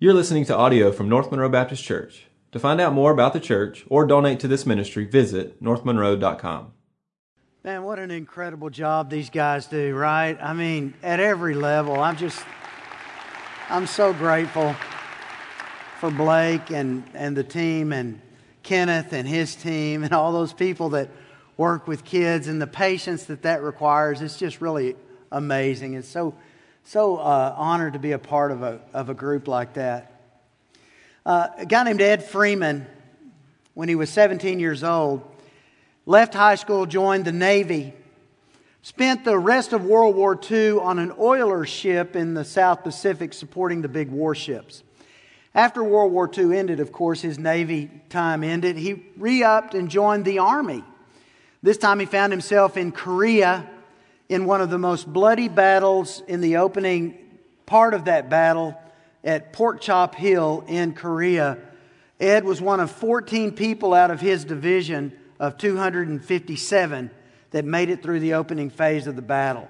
You're listening to audio from North Monroe Baptist Church. To find out more about the church or donate to this ministry, visit northmonroe.com. Man, what an incredible job these guys do, right? I mean, at every level. I'm so grateful for Blake and the team and Kenneth and his team and all those people that work with kids and the patience that requires. It's just really amazing. It's so honored to be a part of a group like that. A guy named Ed Freeman, when he was 17 years old, left high school, joined the Navy, spent the rest of World War II on an oiler ship in the South Pacific supporting the big warships. After World War II ended, of course, his Navy time ended. He re-upped and joined the Army. This time he found himself in Korea in one of the most bloody battles in the opening part of that battle at Pork Chop Hill in Korea. Ed was one of 14 people out of his division of 257 that made it through the opening phase of the battle.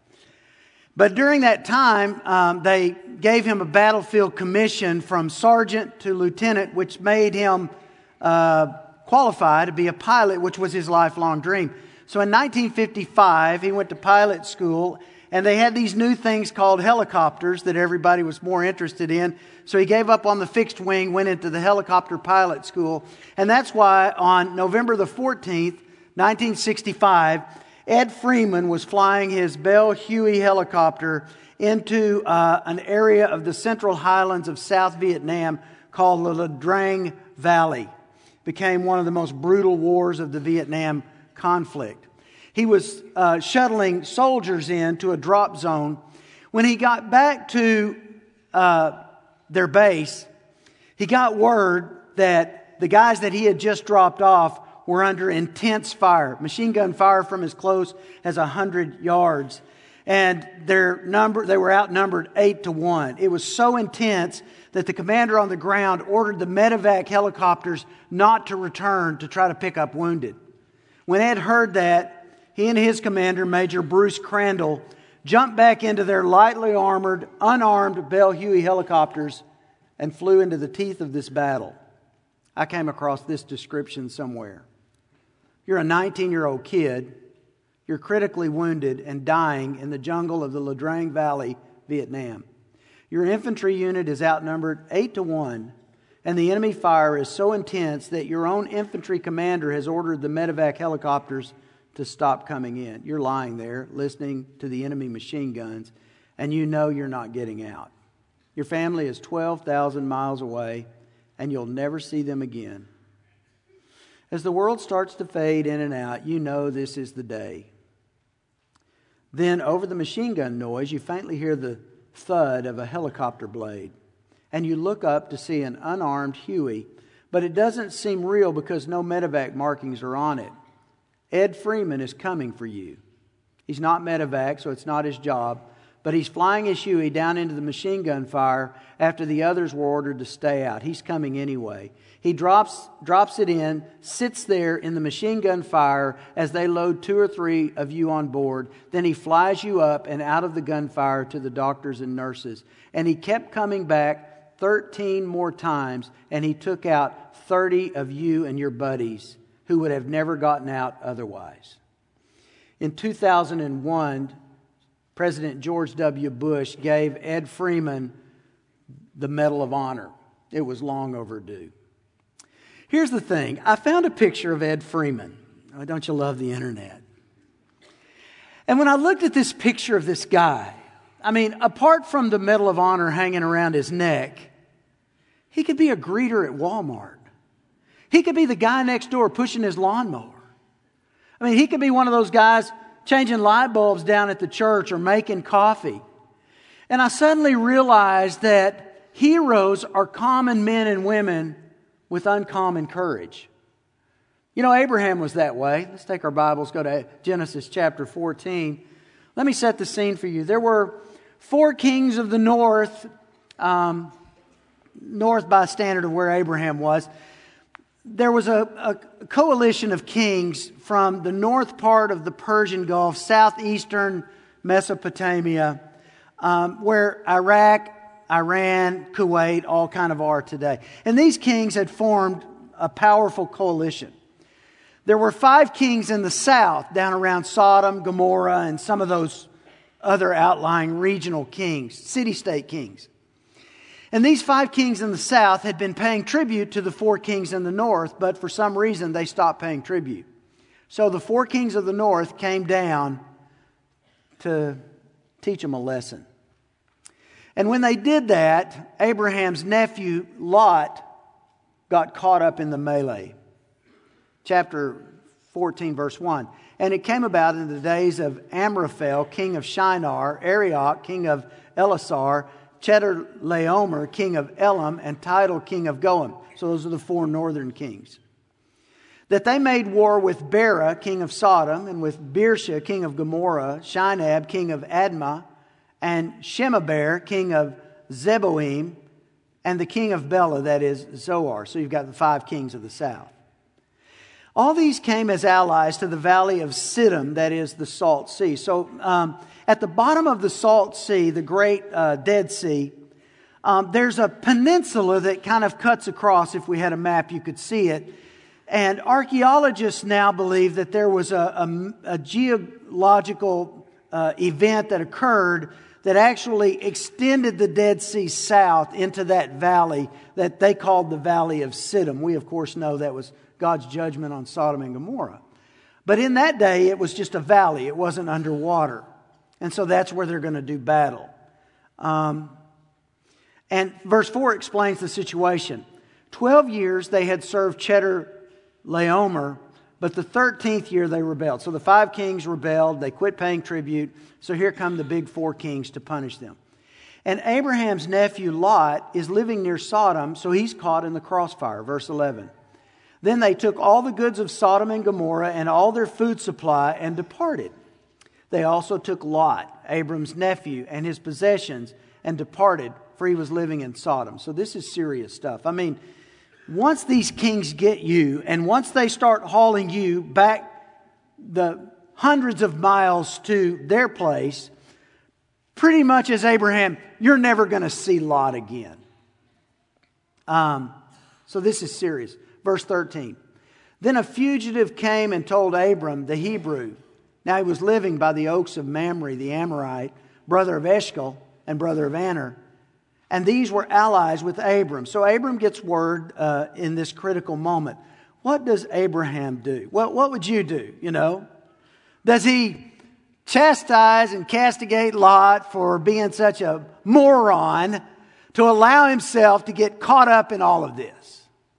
But during that time, they gave him a battlefield commission from sergeant to lieutenant, which made him qualify to be a pilot, which was his lifelong dream. So in 1955, he went to pilot school, and they had these new things called helicopters that everybody was more interested in. So he gave up on the fixed wing, went into the helicopter pilot school. And that's why on November the 14th, 1965, Ed Freeman was flying his Bell Huey helicopter into an area of the central highlands of South Vietnam called the La Drang Valley. It became one of the most brutal wars of the Vietnam conflict. He was shuttling soldiers into a drop zone. When he got back to their base, he got word that the guys that he had just dropped off were under intense fire, machine gun fire from as close as 100 yards. And they were outnumbered 8-1. It was so intense that the commander on the ground ordered the medevac helicopters not to return to try to pick up wounded. When Ed heard that, he and his commander, Major Bruce Crandall, jumped back into their lightly armored, unarmed Bell Huey helicopters and flew into the teeth of this battle. I came across this description somewhere. You're a 19-year-old kid. You're critically wounded and dying in the jungle of the La Drang Valley, Vietnam. Your infantry unit is outnumbered 8-1, and the enemy fire is so intense that your own infantry commander has ordered the medevac helicopters to stop coming in. You're lying there listening to the enemy machine guns, and you know you're not getting out. Your family is 12,000 miles away, and you'll never see them again. As the world starts to fade in and out, you know this is the day. Then, over the machine gun noise, you faintly hear the thud of a helicopter blade, and you look up to see an unarmed Huey, but it doesn't seem real because no medevac markings are on it. Ed Freeman is coming for you. He's not medevac, so it's not his job, but he's flying his Huey down into the machine gun fire after the others were ordered to stay out. He's coming anyway. He drops it in, sits there in the machine gun fire as they load 2 or 3 of you on board. Then he flies you up and out of the gunfire to the doctors and nurses. And he kept coming back 13 more times, and he took out 30 of you and your buddies who would have never gotten out otherwise. In 2001, President George W. Bush gave Ed Freeman the Medal of Honor. It was long overdue. Here's the thing. I found a picture of Ed Freeman. Oh, don't you love the internet? And when I looked at this picture of this guy, I mean, apart from the Medal of Honor hanging around his neck, he could be a greeter at Walmart. He could be the guy next door pushing his lawnmower. I mean, he could be one of those guys changing light bulbs down at the church or making coffee. And I suddenly realized that heroes are common men and women with uncommon courage. You know, Abraham was that way. Let's take our Bibles, go to Genesis chapter 14. Let me set the scene for you. There were 4 kings of the north, north by standard of where Abraham was. There was a coalition of kings from the north part of the Persian Gulf, southeastern Mesopotamia, where Iraq, Iran, Kuwait, all kind of are today. And these kings had formed a powerful coalition. There were 5 kings in the south, down around Sodom, Gomorrah, and some of those other outlying regional kings, city-state kings. And these 5 kings in the south had been paying tribute to the 4 kings in the north, but for some reason they stopped paying tribute. So the 4 kings of the north came down to teach them a lesson. And when they did that, Abraham's nephew Lot got caught up in the melee. Chapter 14, verse 1. And it came about in the days of Amraphel, king of Shinar, Arioch, king of Elasar, Chedorlaomer, king of Elam, and Tidal, king of Goim. So those are the 4 northern kings. That they made war with Bera, king of Sodom, and with Birsha, king of Gomorrah, Shinab, king of Admah, and Shemaber, king of Zeboim, and the king of Bela, that is Zoar. So you've got the 5 kings of the south. All these came as allies to the valley of Siddim, that is the Salt Sea. So at the bottom of the Salt Sea, the great Dead Sea, there's a peninsula that kind of cuts across. If we had a map, you could see it. And archaeologists now believe that there was a geological event that occurred that actually extended the Dead Sea south into that valley that they called the Valley of Siddim. We, of course, know that was God's judgment on Sodom and Gomorrah. But in that day, it was just a valley. It wasn't underwater. And so that's where they're going to do battle. And verse 4 explains the situation. 12 years they had served Chedorlaomer, but the 13th year they rebelled. So the 5 kings rebelled. They quit paying tribute. So here come the big 4 kings to punish them. And Abraham's nephew Lot is living near Sodom, so he's caught in the crossfire. Verse 11. Then they took all the goods of Sodom and Gomorrah and all their food supply and departed. They also took Lot, Abram's nephew, and his possessions and departed, for he was living in Sodom. So this is serious stuff. I mean, once these kings get you, and once they start hauling you back the hundreds of miles to their place, pretty much as Abraham, you're never going to see Lot again. So this is serious. Verse 13. Then a fugitive came and told Abram, the Hebrew. Now he was living by the oaks of Mamre, the Amorite, brother of Eshcol and brother of Aner. And these were allies with Abram. So Abram gets word in this critical moment. What does Abraham do? Well, what would you do, you know? Does he chastise and castigate Lot for being such a moron to allow himself to get caught up in all of this?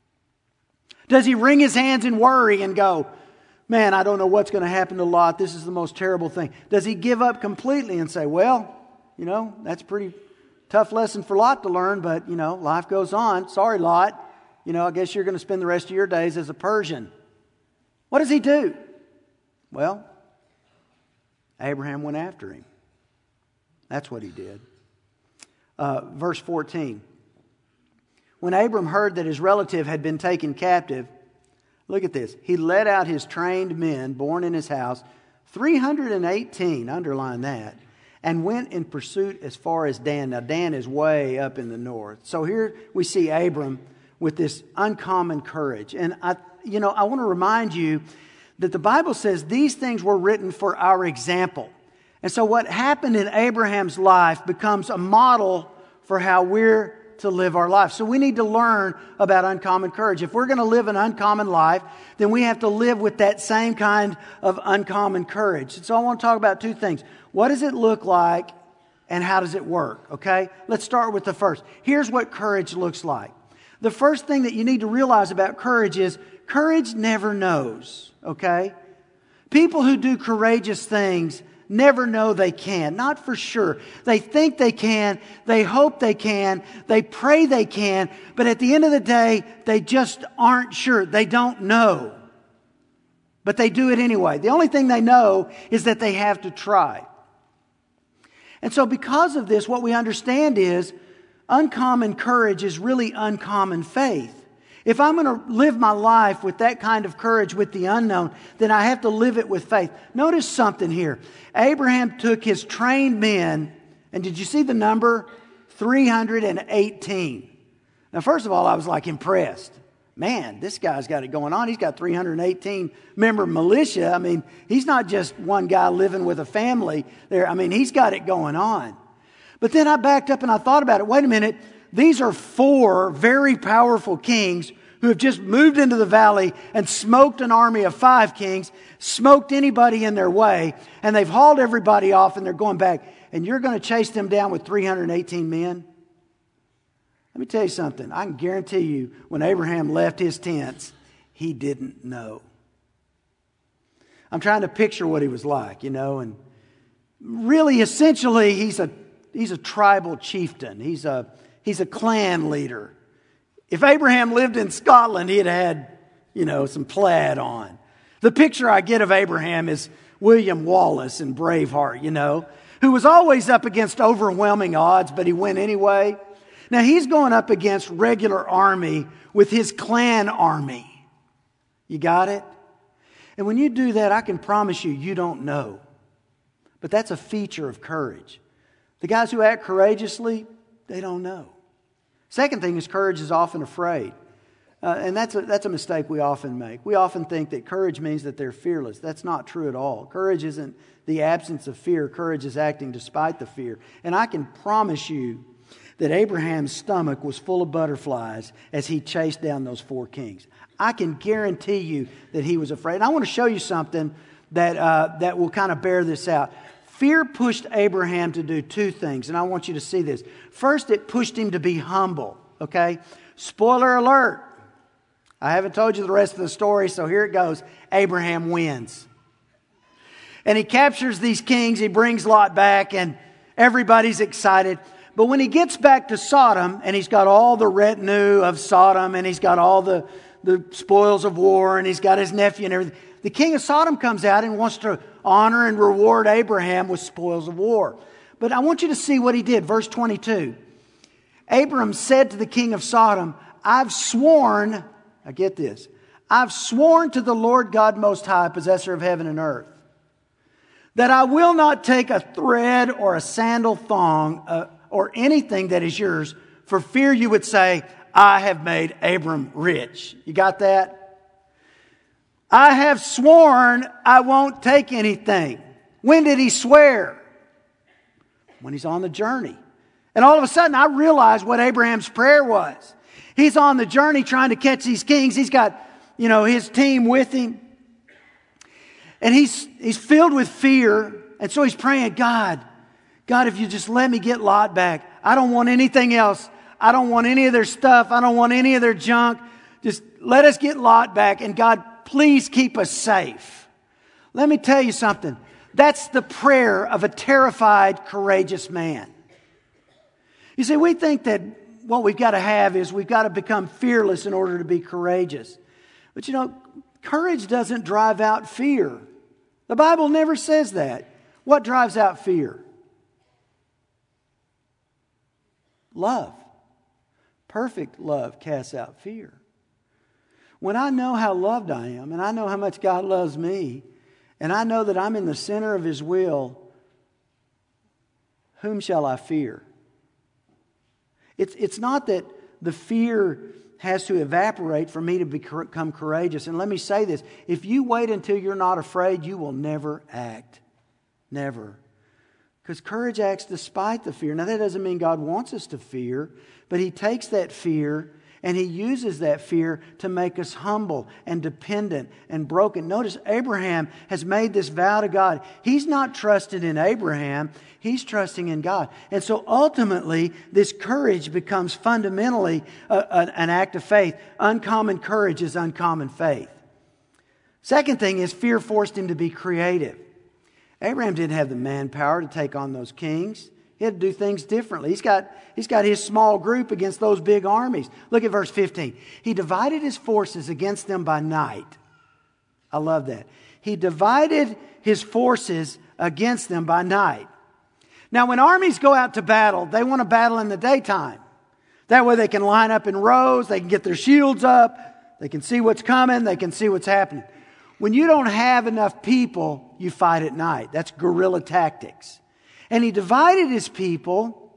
Does he wring his hands in worry and go, man, I don't know what's going to happen to Lot. This is the most terrible thing. Does he give up completely and say, well, you know, that's a pretty tough lesson for Lot to learn, but, you know, life goes on. Sorry, Lot. You know, I guess you're going to spend the rest of your days as a Persian. What does he do? Well, Abraham went after him. That's what he did. Verse 14. When Abram heard that his relative had been taken captive, look at this. He led out his trained men born in his house, 318, underline that, and went in pursuit as far as Dan. Now, Dan is way up in the north. So here we see Abram with this uncommon courage. And I want to remind you that the Bible says these things were written for our example. And so what happened in Abraham's life becomes a model for how we're to live our life. So we need to learn about uncommon courage. If we're going to live an uncommon life, then we have to live with that same kind of uncommon courage. And so I want to talk about 2 things. What does it look like and how does it work? Okay? Let's start with the first. Here's what courage looks like. The first thing that you need to realize about courage is courage never knows. Okay? People who do courageous things never know they can. Not for sure. They think they can. They hope they can. They pray they can. But at the end of the day, they just aren't sure. They don't know. But they do it anyway. The only thing they know is that they have to try. And so because of this, what we understand is uncommon courage is really uncommon faith. If I'm going to live my life with that kind of courage with the unknown, then I have to live it with faith. Notice something here. Abraham took his trained men, and did you see the number? 318. Now, first of all, I was like impressed. Man, this guy's got it going on. He's got 318 member militia. I mean, he's not just one guy living with a family there. I mean, he's got it going on. But then I backed up and I thought about it. Wait a minute. These are 4 very powerful kings who have just moved into the valley and smoked an army of 5 kings, smoked anybody in their way, and they've hauled everybody off and they're going back. And you're going to chase them down with 318 men? Let me tell you something. I can guarantee you when Abraham left his tents, he didn't know. I'm trying to picture what he was like, and really essentially he's a tribal chieftain. He's a clan leader. If Abraham lived in Scotland, he'd had, some plaid on. The picture I get of Abraham is William Wallace in Braveheart, who was always up against overwhelming odds, but he went anyway. Now, he's going up against regular army with his clan army. You got it? And when you do that, I can promise you, you don't know. But that's a feature of courage. The guys who act courageously, they don't know. Second thing is courage is often afraid. And that's a mistake we often make. We often think that courage means that they're fearless. That's not true at all. Courage isn't the absence of fear. Courage is acting despite the fear. And I can promise you that Abraham's stomach was full of butterflies as he chased down those 4 kings. I can guarantee you that he was afraid. And I want to show you something that will kind of bear this out. Fear pushed Abraham to do 2 things, and I want you to see this. First, it pushed him to be humble, okay? Spoiler alert. I haven't told you the rest of the story, so here it goes. Abraham wins. And he captures these kings. He brings Lot back, and everybody's excited. But when he gets back to Sodom, and he's got all the retinue of Sodom, and he's got all the spoils of war, and he's got his nephew and everything, the king of Sodom comes out and wants to honor and reward Abraham with spoils of war. But I want you to see what he did. Verse 22. Abram said to the king of Sodom, I've sworn to the Lord God Most High, possessor of heaven and earth, that I will not take a thread or a sandal thong or anything that is yours, for fear you would say, I have made Abram rich. You got that? I have sworn I won't take anything. When did he swear? When he's on the journey. And all of a sudden I realized what Abraham's prayer was. He's on the journey trying to catch these kings. He's got, his team with him. And he's filled with fear. And so he's praying, God, if you just let me get Lot back. I don't want anything else. I don't want any of their stuff. I don't want any of their junk. Just let us get Lot back. And God, please keep us safe. Let me tell you something. That's the prayer of a terrified, courageous man. You see, we think that what we've got to have is we've got to become fearless in order to be courageous. But courage doesn't drive out fear. The Bible never says that. What drives out fear? Love. Perfect love casts out fear. When I know how loved I am, and I know how much God loves me, and I know that I'm in the center of His will, whom shall I fear? It's not that the fear has to evaporate for me to become courageous. And let me say this. If you wait until you're not afraid, you will never act. Never. Because courage acts despite the fear. Now, that doesn't mean God wants us to fear, but He takes that fear and He uses that fear to make us humble and dependent and broken. Notice Abraham has made this vow to God. He's not trusted in Abraham. He's trusting in God. And so ultimately, this courage becomes fundamentally an act of faith. Uncommon courage is uncommon faith. Second thing is fear forced him to be creative. Abraham didn't have the manpower to take on those kings. He had to do things differently. He's got his small group against those big armies. Look at verse 15. He divided his forces against them by night. I love that. He divided his forces against them by night. Now, when armies go out to battle, they want to battle in the daytime. That way they can line up in rows. They can get their shields up. They can see what's coming. They can see what's happening. When you don't have enough people, you fight at night. That's guerrilla tactics. And he divided his people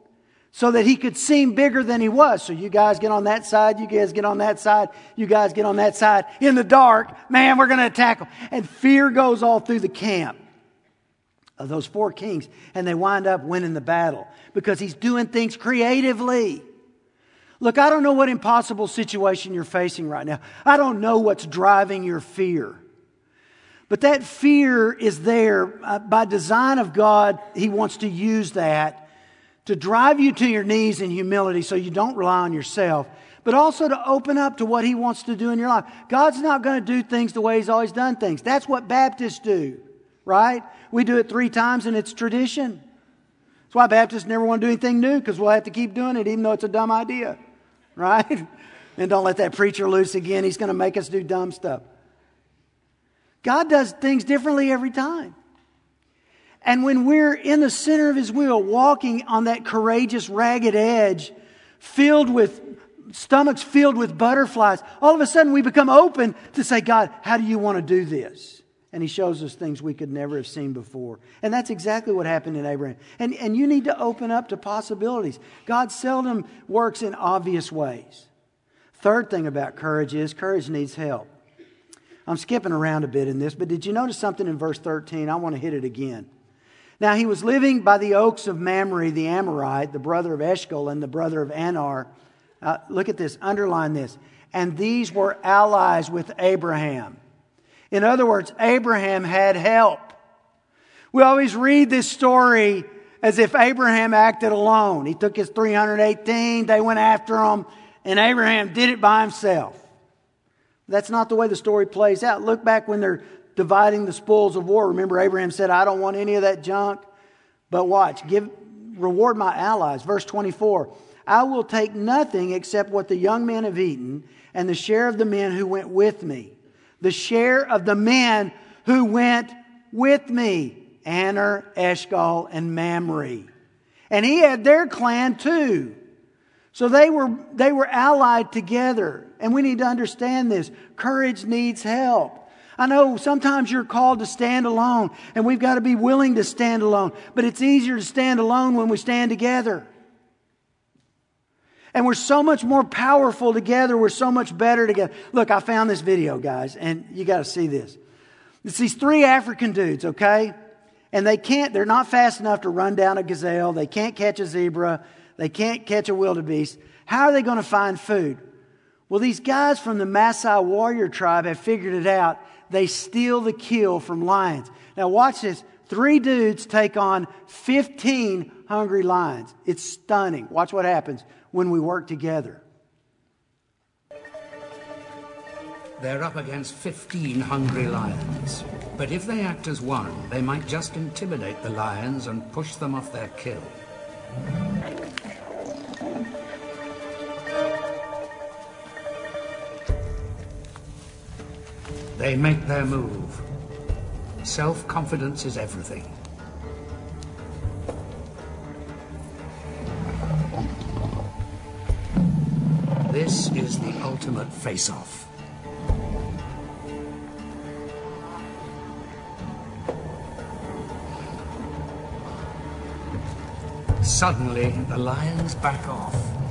so that he could seem bigger than he was. So you guys get on that side, you guys get on that side, you guys get on that side. In the dark, man, we're going to attack them. And fear goes all through the camp of those 4 kings. And they wind up winning the battle because he's doing things creatively. Look, I don't know what impossible situation you're facing right now. I don't know what's driving your fear. But that fear is there. By design of God, He wants to use that to drive you to your knees in humility so you don't rely on yourself, but also to open up to what He wants to do in your life. God's not going to do things the way He's always done things. That's what Baptists do, right? We do it 3 times and it's tradition. That's why Baptists never want to do anything new, because we'll have to keep doing it even though it's a dumb idea, right? And don't let that preacher loose again. He's going to make us do dumb stuff. God does things differently every time. And when we're in the center of His will, walking on that courageous, ragged edge, stomachs filled with butterflies, all of a sudden we become open to say, God, how do you want to do this? And He shows us things we could never have seen before. And that's exactly what happened in Abraham. And you need to open up to possibilities. God seldom works in obvious ways. Third thing about courage is courage needs help. I'm skipping around a bit in this, but did you notice something in verse 13? I want to hit it again. Now he was living by the oaks of Mamre, the Amorite, the brother of Eshcol and the brother of Anar. Look at this, underline this. And these were allies with Abraham. In other words, Abraham had help. We always read this story as if Abraham acted alone. He took his 318, they went after him, and Abraham did it by himself. That's not the way the story plays out. Look back when they're dividing the spoils of war. Remember, Abraham said, I don't want any of that junk. But watch, reward my allies. Verse 24, I will take nothing except what the young men have eaten and the share of the men who went with me. The share of the men who went with me. Anar, Eshcol, and Mamre. And he had their clan too. So they were allied together. And we need to understand this. Courage needs help. I know sometimes you're called to stand alone, and we've got to be willing to stand alone. But it's easier to stand alone when we stand together. And we're so much more powerful together. We're so much better together. Look, I found this video, guys, and you got to see this. It's these 3 African dudes, okay? And they're not fast enough to run down a gazelle. They can't catch a zebra. They can't catch a wildebeest. How are they going to find food? Well, these guys from the Maasai warrior tribe have figured it out. They steal the kill from lions. Now watch this. 3 dudes take on 15 hungry lions. It's stunning. Watch what happens when we work together. They're up against 15 hungry lions. But if they act as one, they might just intimidate the lions and push them off their kill. They make their move. Self-confidence is everything. This is the ultimate face-off. Suddenly, the lions back off.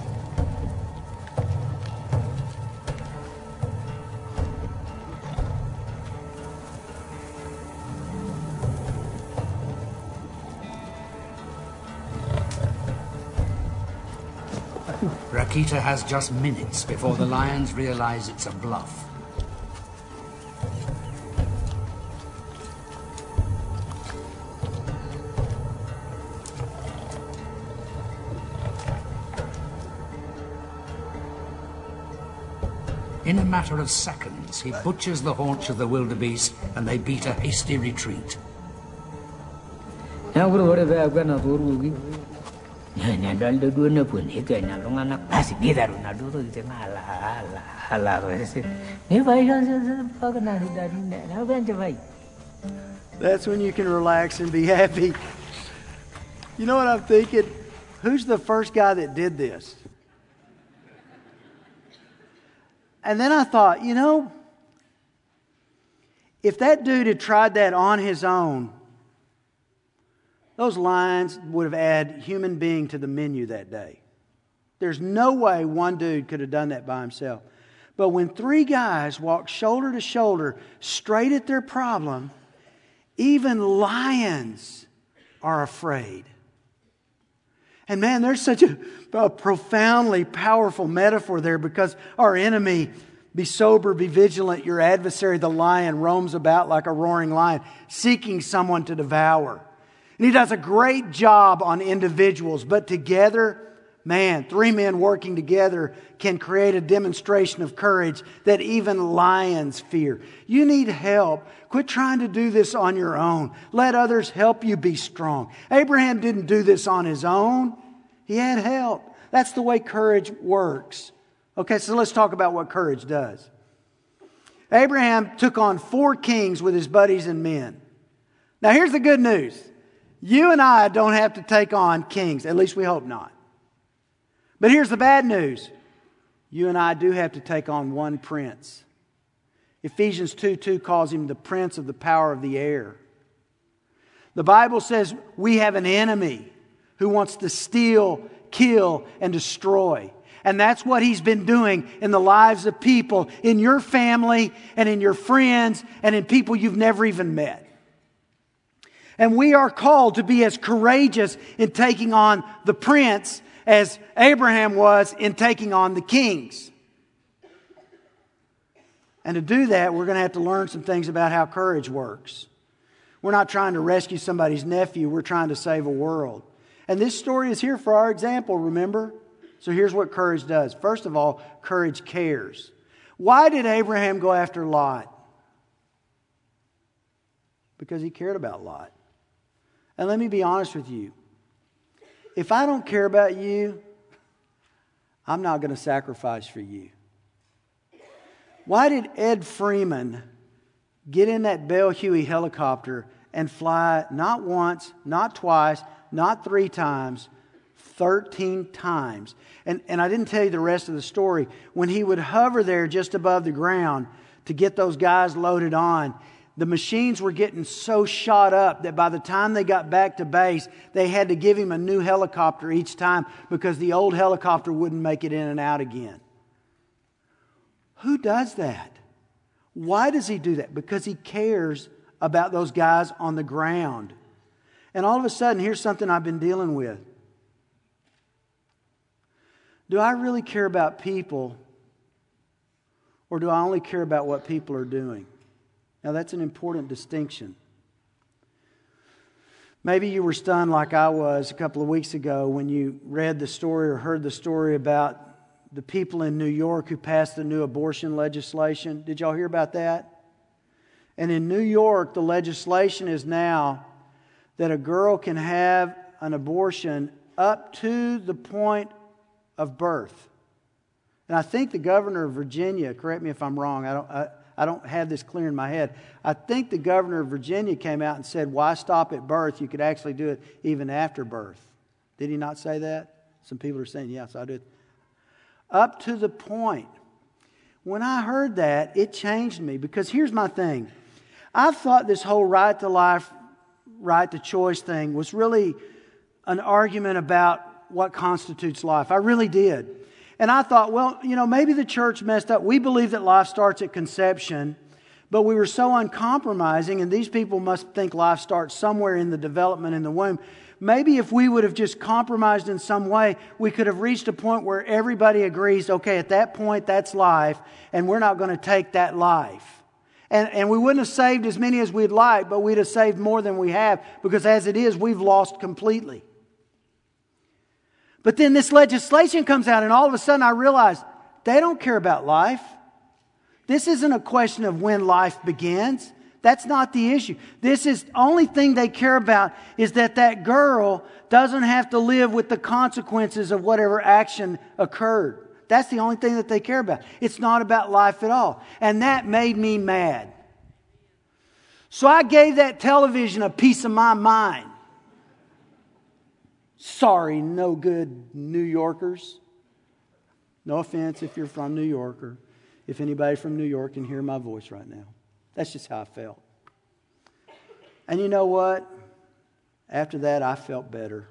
Rakita has just minutes before the lions realize it's a bluff. In a matter of seconds, he butchers the haunch of the wildebeest and they beat a hasty retreat. That's when you can relax and be happy. You know what I'm thinking? Who's the first guy that did this? And then I thought, if that dude had tried that on his own, those lions would have added human being to the menu that day. There's no way one dude could have done that by himself. But when 3 guys walk shoulder to shoulder straight at their problem, even lions are afraid. And man, there's such a profoundly powerful metaphor there, because our enemy, be sober, be vigilant, your adversary the lion roams about like a roaring lion, seeking someone to devour. And he does a great job on individuals, but together, man, 3 men working together can create a demonstration of courage that even lions fear. You need help. Quit trying to do this on your own. Let others help you be strong. Abraham didn't do this on his own. He had help. That's the way courage works. Okay, so let's talk about what courage does. Abraham took on 4 kings with his buddies and men. Now here's the good news. You and I don't have to take on kings. At least we hope not. But here's the bad news. You and I do have to take on one prince. Ephesians 2:2 calls him the prince of the power of the air. The Bible says we have an enemy who wants to steal, kill, and destroy. And that's what he's been doing in the lives of people, in your family and in your friends and in people you've never even met. And we are called to be as courageous in taking on the prince as Abraham was in taking on the kings. And to do that, we're going to have to learn some things about how courage works. We're not trying to rescue somebody's nephew. We're trying to save a world. And this story is here for our example, remember? So here's what courage does. First of all, courage cares. Why did Abraham go after Lot? Because he cared about Lot. And let me be honest with you. If I don't care about you, I'm not going to sacrifice for you. Why did Ed Freeman get in that Bell Huey helicopter and fly not once, not twice, not 3 times, 13 times? And I didn't tell you the rest of the story. When he would hover there just above the ground to get those guys loaded on, the machines were getting so shot up that by the time they got back to base, they had to give him a new helicopter each time because the old helicopter wouldn't make it in and out again. Who does that? Why does he do that? Because he cares about those guys on the ground. And all of a sudden, here's something I've been dealing with. Do I really care about people, or do I only care about what people are doing? Now, that's an important distinction. Maybe you were stunned like I was a couple of weeks ago when you read the story or heard the story about the people in New York who passed the new abortion legislation. Did y'all hear about that? And in New York, the legislation is now that a girl can have an abortion up to the point of birth. And I think the governor of Virginia, correct me if I'm wrong, I don't have this clear in my head. I think the governor of Virginia came out and said, why stop at birth? You could actually do it even after birth. Did he not say that? Some people are saying, yes, I did. Up to the point. When I heard that, it changed me. Because here's my thing. I thought this whole right to life, right to choice thing was really an argument about what constitutes life. I really did. And I thought, well, maybe the church messed up. We believe that life starts at conception, but we were so uncompromising, and these people must think life starts somewhere in the development in the womb. Maybe if we would have just compromised in some way, we could have reached a point where everybody agrees, okay, at that point, that's life, and we're not going to take that life. And we wouldn't have saved as many as we'd like, but we'd have saved more than we have, because as it is, we've lost completely. But then this legislation comes out, and all of a sudden I realize they don't care about life. This isn't a question of when life begins. That's not the issue. This is the only thing they care about is that girl doesn't have to live with the consequences of whatever action occurred. That's the only thing that they care about. It's not about life at all. And that made me mad. So I gave that television a piece of my mind. Sorry, no good New Yorkers. No offense if you're from New York, or if anybody from New York can hear my voice right now. That's just how I felt. And you know what? After that, I felt better.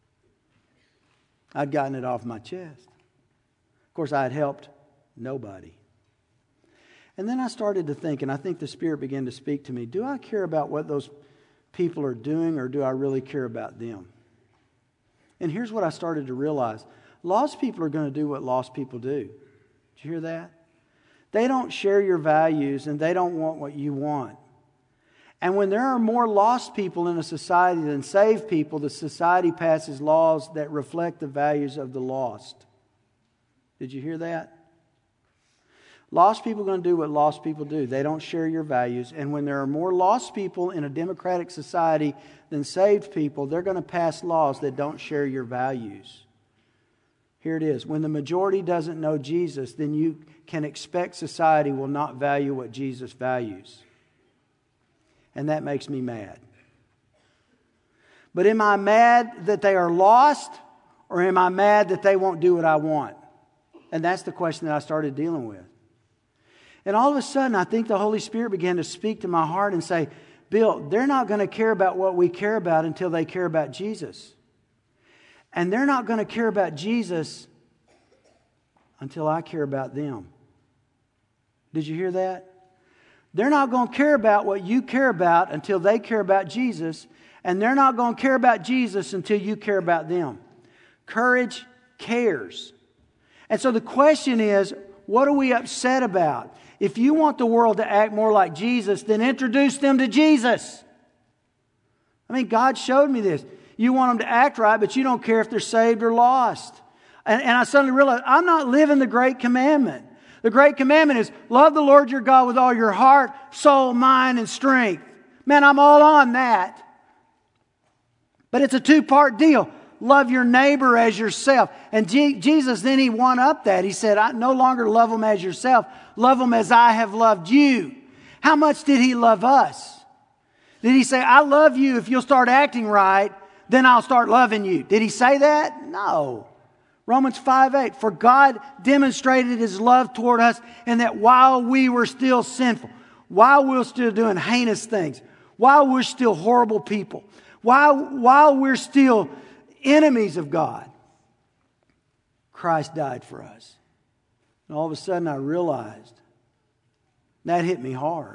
I'd gotten it off my chest. Of course, I had helped nobody. And then I started to think, and I think the Spirit began to speak to me, do I care about what those people are doing, or do I really care about them? And here's what I started to realize. Lost people are going to do what lost people do. Did you hear that? They don't share your values, and they don't want what you want. And when there are more lost people in a society than saved people, the society passes laws that reflect the values of the lost. Did you hear that? Lost people are going to do what lost people do. They don't share your values. And when there are more lost people in a democratic society than saved people, they're going to pass laws that don't share your values. Here it is. When the majority doesn't know Jesus, then you can expect society will not value what Jesus values. And that makes me mad. But am I mad that they are lost, or am I mad that they won't do what I want? And that's the question that I started dealing with. And all of a sudden, I think the Holy Spirit began to speak to my heart and say, Bill, they're not going to care about what we care about until they care about Jesus. And they're not going to care about Jesus until I care about them. Did you hear that? They're not going to care about what you care about until they care about Jesus. And they're not going to care about Jesus until you care about them. Courage cares. And so the question is, what are we upset about? If you want the world to act more like Jesus, then introduce them to Jesus. I mean, God showed me this. You want them to act right, but you don't care if they're saved or lost. And I suddenly realized I'm not living the Great Commandment. The Great Commandment is love the Lord your God with all your heart, soul, mind, and strength. Man, I'm all on that. But it's a two-part deal. Love your neighbor as yourself. And Jesus, then He one-upped that. He said, I no longer love them as yourself. Love them as I have loved you. How much did He love us? Did He say, I love you if you'll start acting right, then I'll start loving you? Did He say that? No. Romans 5:8, for God demonstrated His love toward us in that while we were still sinful, while we were still doing heinous things, while we're still horrible people, while we're still enemies of God, Christ died for us. And all of a sudden I realized that hit me hard.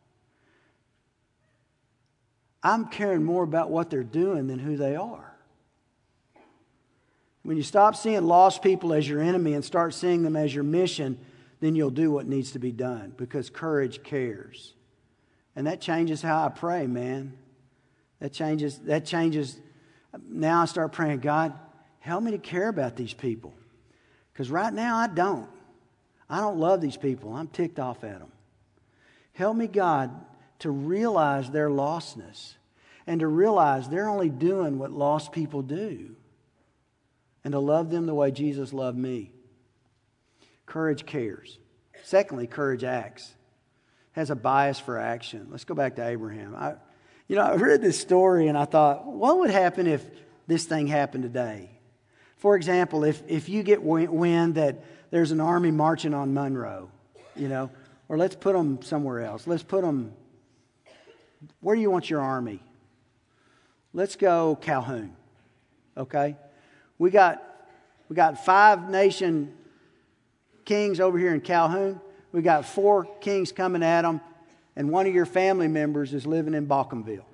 I'm caring more about what they're doing than who they are. When you stop seeing lost people as your enemy and start seeing them as your mission, then you'll do what needs to be done, because courage cares. And that changes how I pray, man. That changes. Now I start praying, God, help me to care about these people. Because right now I don't. I don't love these people. I'm ticked off at them. Help me, God, to realize their lostness and to realize they're only doing what lost people do, and to love them the way Jesus loved me. Courage cares. Secondly, courage acts. Has a bias for action. Let's go back to Abraham. I read this story and I thought, what would happen if this thing happened today? For example, if you get wind that there's an army marching on Monroe, or let's put them somewhere else. Let's put them, where do you want your army? Let's go Calhoun, okay? We got 5 nation kings over here in Calhoun. We got 4 kings coming at them, and one of your family members is living in Balcomville.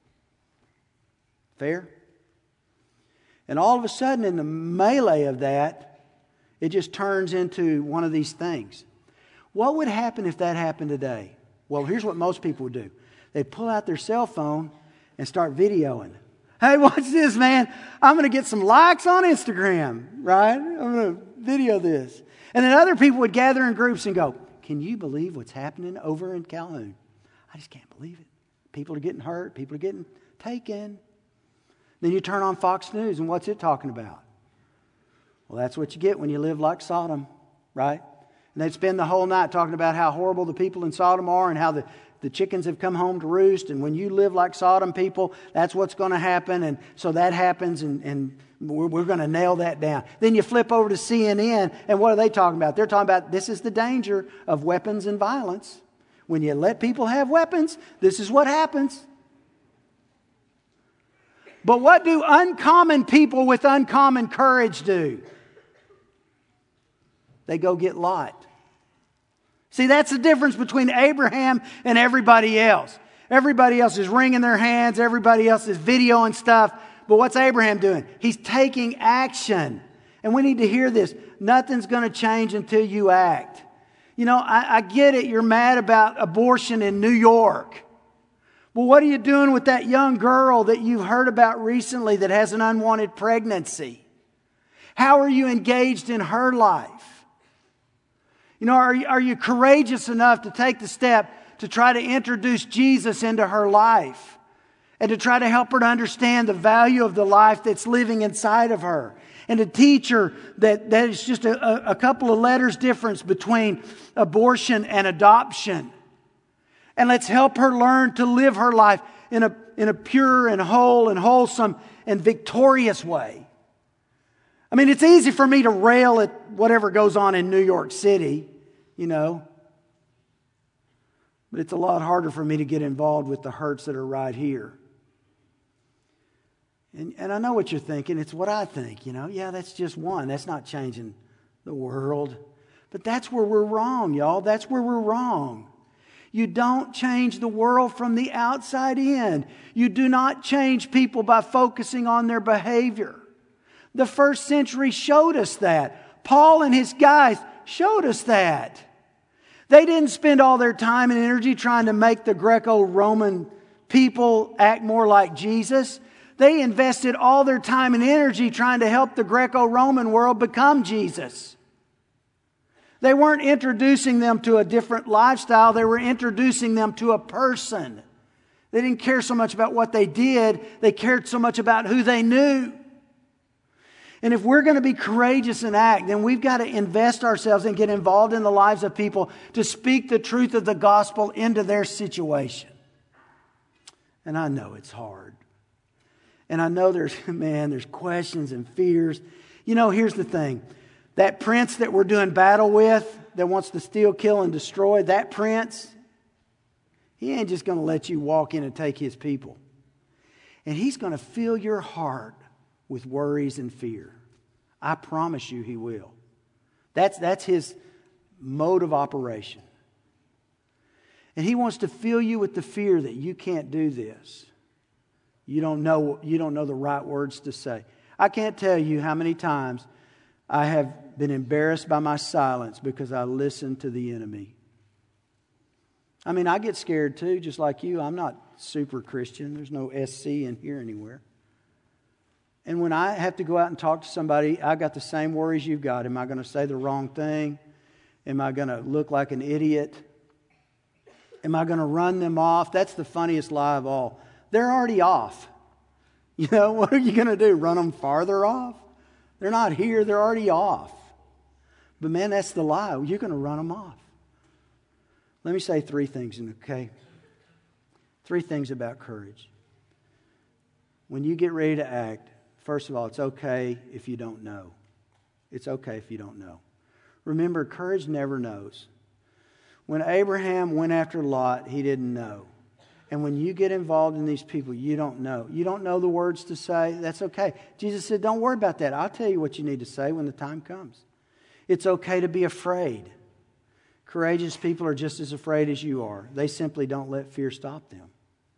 Fair? And all of a sudden, in the melee of that, it just turns into one of these things. What would happen if that happened today? Well, here's what most people would do. They'd pull out their cell phone and start videoing. Hey, watch this, man. I'm going to get some likes on Instagram, right? I'm going to video this. And then other people would gather in groups and go, can you believe what's happening over in Calhoun? I just can't believe it. People are getting hurt. People are getting taken. Then you turn on Fox News, and what's it talking about? Well, that's what you get when you live like Sodom, right? And they'd spend the whole night talking about how horrible the people in Sodom are and how the chickens have come home to roost. And when you live like Sodom people, that's what's going to happen. And so that happens, and we're going to nail that down. Then you flip over to CNN, and what are they talking about? They're talking about this is the danger of weapons and violence. When you let people have weapons, this is what happens. But what do uncommon people with uncommon courage do? They go get Lot. See, that's the difference between Abraham and everybody else. Everybody else is wringing their hands. Everybody else is videoing stuff. But what's Abraham doing? He's taking action. And we need to hear this. Nothing's going to change until you act. You know, I get it. You're mad about abortion in New York. Well, what are you doing with that young girl that you've heard about recently that has an unwanted pregnancy? How are you engaged in her life? You know, are you courageous enough to take the step to try to introduce Jesus into her life and to try to help her to understand the value of the life that's living inside of her, and to teach her that it's just a couple of letters difference between abortion and adoption? And let's help her learn to live her life in a pure and whole and wholesome and victorious way. I mean, it's easy for me to rail at whatever goes on in New York City, you know. But it's a lot harder for me to get involved with the hurts that are right here. And I know what you're thinking. It's what I think, you know. Yeah, that's just one. That's not changing the world. But that's where we're wrong, y'all. That's where we're wrong. You don't change the world from the outside in. You do not change people by focusing on their behavior. The first century showed us that. Paul and his guys showed us that. They didn't spend all their time and energy trying to make the Greco-Roman people act more like Jesus. They invested all their time and energy trying to help the Greco-Roman world become Jesus. They weren't introducing them to a different lifestyle. They were introducing them to a person. They didn't care so much about what they did. They cared so much about who they knew. And if we're going to be courageous and act, then we've got to invest ourselves and get involved in the lives of people to speak the truth of the gospel into their situation. And I know it's hard. And I know there's questions and fears. You know, here's the thing. That prince that we're doing battle with, that wants to steal, kill, and destroy, that prince, he ain't just going to let you walk in and take his people. And he's going to fill your heart with worries and fear. I promise you he will. That's his mode of operation. And he wants to fill you with the fear that you can't do this. You don't know the right words to say. I can't tell you how many times I have been embarrassed by my silence because I listened to the enemy. I mean, I get scared too, just like you. I'm not super Christian. There's no SC in here anywhere. And when I have to go out and talk to somebody, I got the same worries you've got. Am I going to say the wrong thing? Am I going to look like an idiot? Am I going to run them off? That's the funniest lie of all. They're already off. You know, what are you going to do? Run them farther off? They're not here. They're already off. But man, that's the lie. You're going to run them off. Let me say three things, okay? Three things about courage. When you get ready to act, first of all, it's okay if you don't know. It's okay if you don't know. Remember, courage never knows. When Abraham went after Lot, he didn't know. And when you get involved in these people, you don't know. You don't know the words to say. That's okay. Jesus said, don't worry about that. I'll tell you what you need to say when the time comes. It's okay to be afraid. Courageous people are just as afraid as you are. They simply don't let fear stop them.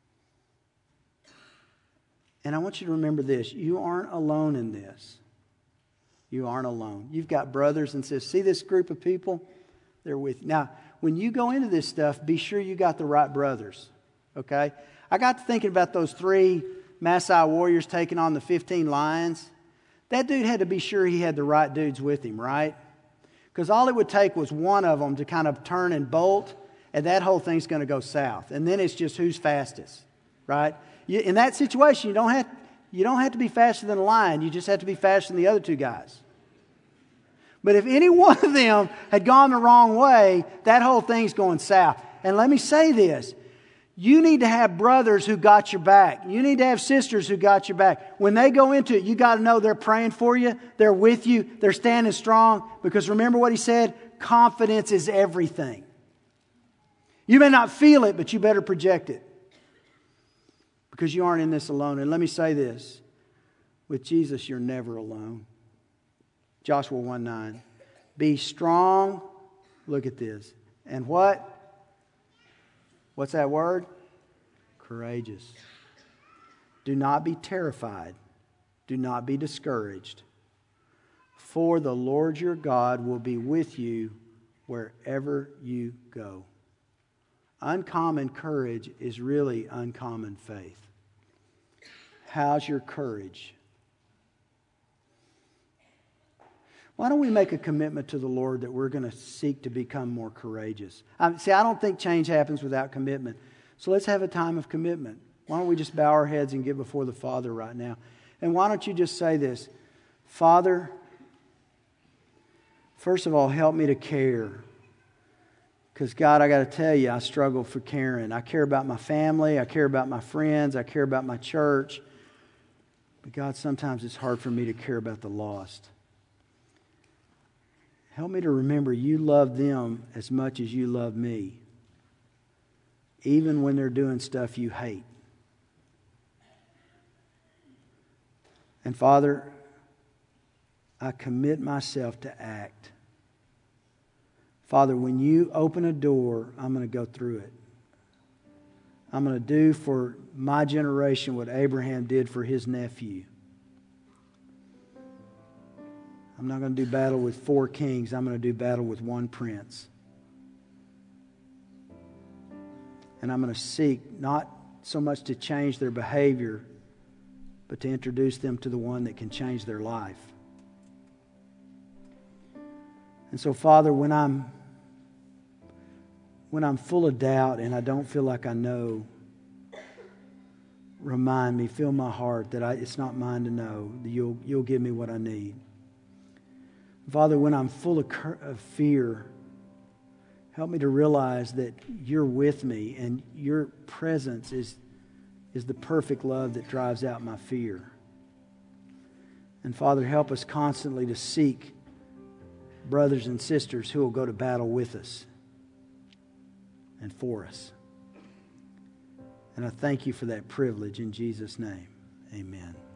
And I want you to remember this. You aren't alone in this. You aren't alone. You've got brothers and sisters. See this group of people? They're with you. Now, when you go into this stuff, be sure you got the right brothers. Okay? I got to thinking about those 3 Maasai warriors taking on the 15 lions. That dude had to be sure he had the right dudes with him, right? Because all it would take was one of them to kind of turn and bolt, and that whole thing's going to go south. And then it's just who's fastest, right? In that situation, you don't have to be faster than a lion. You just have to be faster than the other 2 guys. But if any one of them had gone the wrong way, that whole thing's going south. And let me say this. You need to have brothers who got your back. You need to have sisters who got your back. When they go into it, you got to know they're praying for you. They're with you. They're standing strong. Because remember what he said? Confidence is everything. You may not feel it, but you better project it. because you aren't in this alone. And let me say this. With Jesus, you're never alone. Joshua 1:9. Be strong. Look at this. And what? What's that word? Courageous. Do not be terrified. Do not be discouraged. For the Lord your God will be with you wherever you go. Uncommon courage is really uncommon faith. How's your courage? Why don't we make a commitment to the Lord that we're going to seek to become more courageous? I don't think change happens without commitment. So let's have a time of commitment. Why don't we just bow our heads and get before the Father right now? And why don't you just say this? Father, first of all, help me to care. Because God, I got to tell you, I struggle for caring. I care about my family. I care about my friends. I care about my church. But God, sometimes it's hard for me to care about the lost. Help me to remember you love them as much as you love me, even when they're doing stuff you hate. And Father, I commit myself to act. Father, when you open a door, I'm going to go through it. I'm going to do for my generation what Abraham did for his nephew. I'm not going to do battle with 4 kings. I'm going to do battle with 1 prince. And I'm going to seek not so much to change their behavior, but to introduce them to the one that can change their life. And so, Father, when I'm full of doubt and I don't feel like I know, remind me, fill my heart that it's not mine to know. That you'll give me what I need. Father, when I'm full of fear, help me to realize that you're with me and your presence is the perfect love that drives out my fear. And Father, help us constantly to seek brothers and sisters who will go to battle with us and for us. And I thank you for that privilege in Jesus' name. Amen.